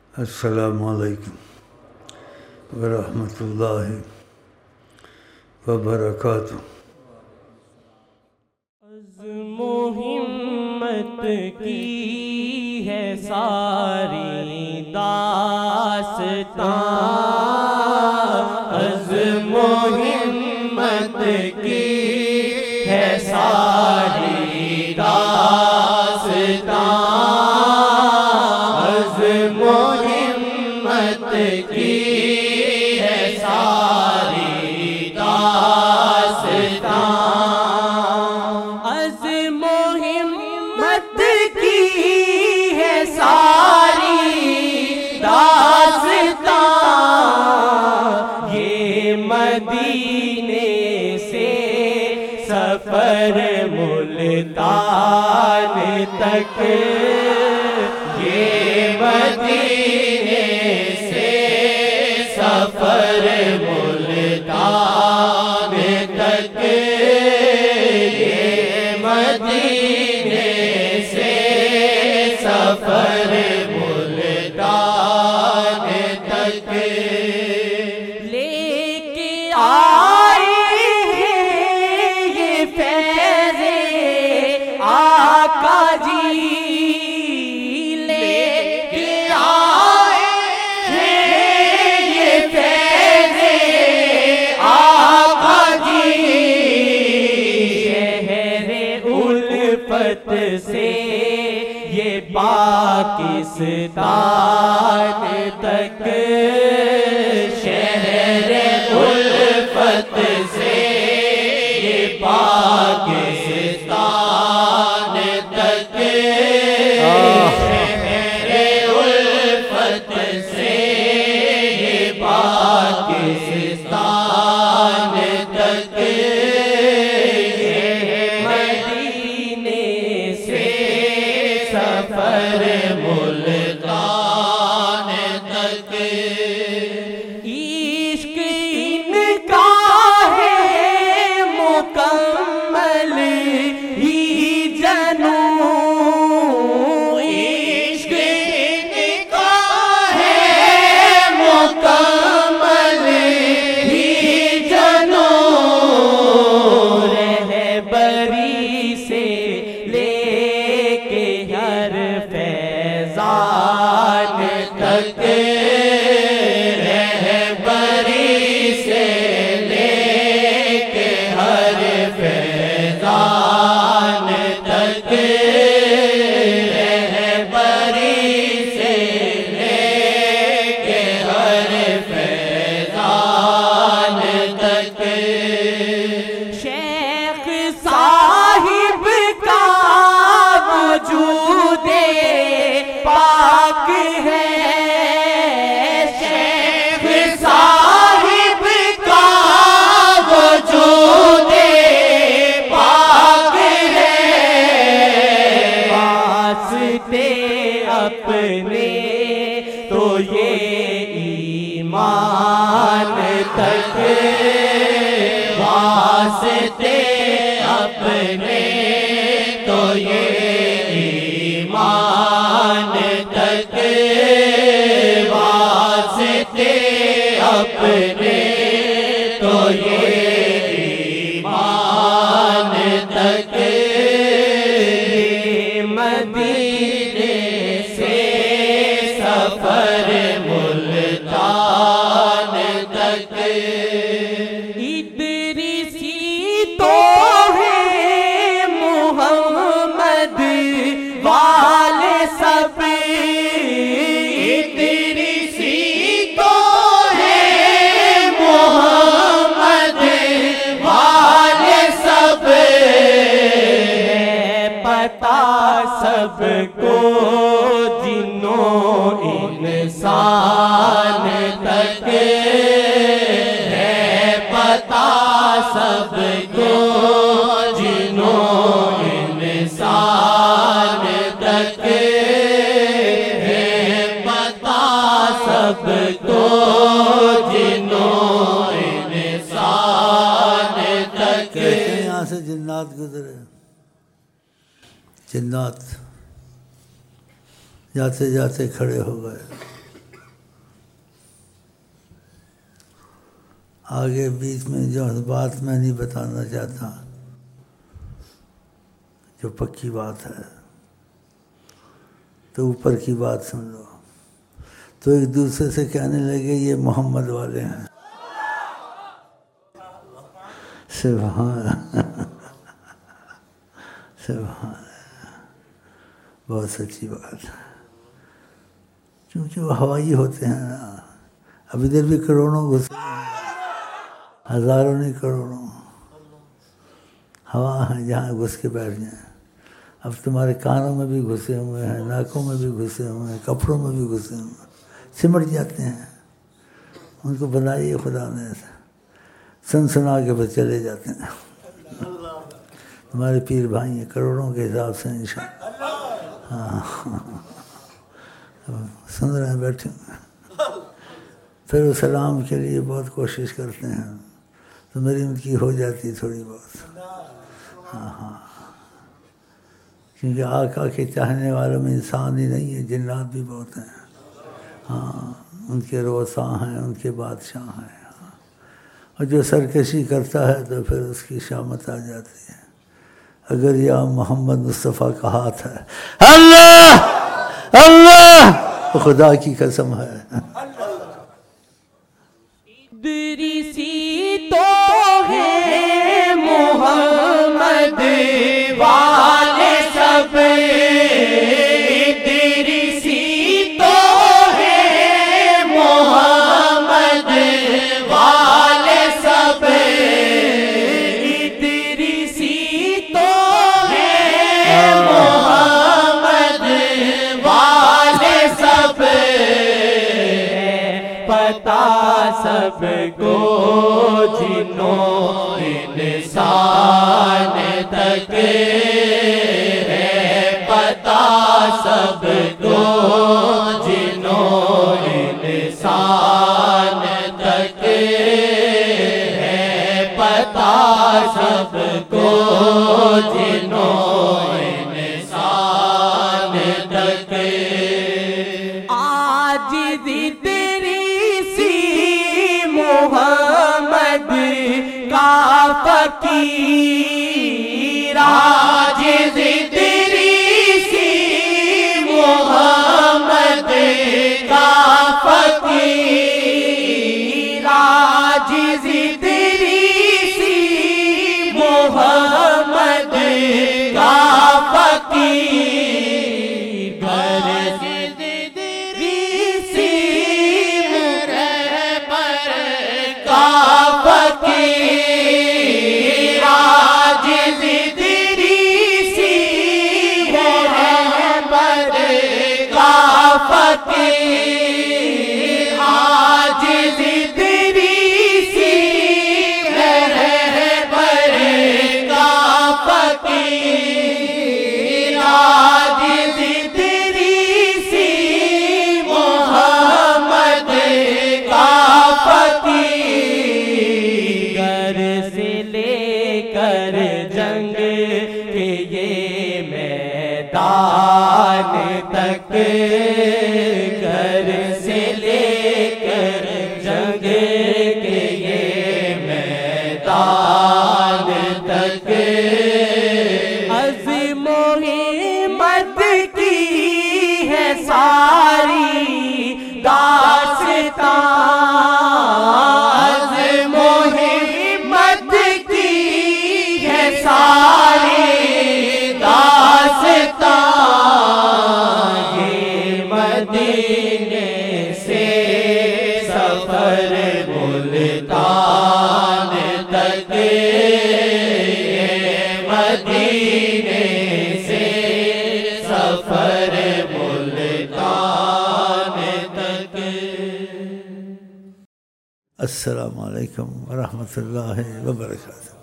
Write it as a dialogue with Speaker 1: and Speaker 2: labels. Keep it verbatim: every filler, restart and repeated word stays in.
Speaker 1: السلام علیکم ورحمۃ اللہ وبرکاتہ۔
Speaker 2: عزم و ہمت کی ہے ساری داستان، عزم و ہمت کی ہے ساری داستان، عزم و ہمت کی ہے ساری داستان، عزم و ہمت کی ہے ساری داستان، یہ مدینے سے سفر ملتان تک، یہ مدینے سے سفر ملتان تک، یہ مدینے سے سفر ملتان تک، لے کے آئے ہیں یہ فیض آقا جی، لے کے آئے ہیں یہ فیض آقا جی، شہر الفت سے یہ پاکستان تک، شہر الفت سے یہ پاکستان تک، شہر الفت سے یہ پاکستان تک، یہ مدینے سے سفر ملتان تک، عشق ان کا ہے مکمل ہی جنوں، عشق ان کا ہے مکمل ہی جنوں، رہبری سے لے کے ہر فیضان تک، رہبری سے لے کے ہر فیضان تک، رہبری سے لے کے ہر فیضان تک، شیخ صاحب کا وجود پاک ہے، شیخ صاحب کا وجود پاک ہے، واسطے اپنے تو یہ ایمان تک، واسطے اپنے تو یہ ایمان تک، واسطے اپنے تو یہ ایمان تک، یہ مدینے سے سفر ملتان تک، ادریسی تو ہے محمد والے سب، ادریسی تو ہے محمد والے سب، ہے پتہ سب کو جنوں انسان تک، ہے پتہ سب کو جنوں انسان تک، ہے پتہ سب کو جنوں انسان تک،
Speaker 1: یہاں سے جنات گزرے، جنات جاتے جاتے کھڑے ہو گئے، آگے بیچ میں جو بات میں نہیں بتانا چاہتا، جو پکی بات ہے، تو اوپر کی بات سن لو. تو ایک دوسرے سے کہنے لگے یہ محمد والے ہیں. سبحان سبحان، بہت سچی بات ہے. کیونکہ وہ ہوائی ہوتے ہیں نا. اب ادھر بھی کروڑوں گھسے ہیں، ہزاروں نہیں کروڑوں. ہوا ہے جہاں گھس کے بیٹھ جائیں. اب تمہارے کانوں میں بھی گھسے ہوئے ہیں، ناکوں میں بھی گھسے ہوئے ہیں، کپڑوں میں بھی گھسے ہوئے ہیں، سمٹ جاتے ہیں. ان کو بنائی خدا نے، سن سنا کے بس چلے جاتے ہیں. ہمارے پیر بھائی ہیں کروڑوں کے حساب سے انشاءاللہ. ہاں سن رہے ہیں بیٹھے ہیں. پھر وہ سلام کے لیے بہت کوشش کرتے ہیں تو میری ان کی ہو جاتی تھوڑی بہت. ہاں ہاں، کیونکہ آقا کے چاہنے والوں میں انسان ہی نہیں ہے، جنات بھی بہت ہیں. ہاں، ان کے روساں ہیں، ان کے بادشاہ ہیں. اور جو سرکشی کرتا ہے تو پھر اس کی شامت آ جاتی ہے. اگر یا محمد مصطفیٰ کا ہاتھ ہے، اللہ اللہ خدا کی قسم ہے.
Speaker 2: ادریسی تو ہے محمد والے سب، ادریسی تو ہے محمد والے سب، ادریسی تو ہے محمد والے سب. پتا سب کو جنوں انسان تک ہے، پتا سب کو جنوں انسان تک ہے، پتا سب کو جنوں انسان تک. آج محمد کا فقیر، آج ادریسی محمد کا فقیر، آج ادریسی محمد کا فقیر. گھر ادریسی فقیر، آج ادریسی محمد کا فقیر، آج ادریسی محمد کا فقیر، آج ادریسی محمد کا فقیر. گھر سے لے کر جنگ کے یہ میدان تک، گھر سے لے کر جنگ کے یہ میدان تک، عزم و ہمت کی ہے ساری داستان، عزم و ہمت کی ہے ساری داستان. یہ مدینے سے سفر ملتان تک، یہ مدینے سے سفر ملتان تک.
Speaker 1: السلام علیکم ورحمۃ اللہ وبرکاتہ.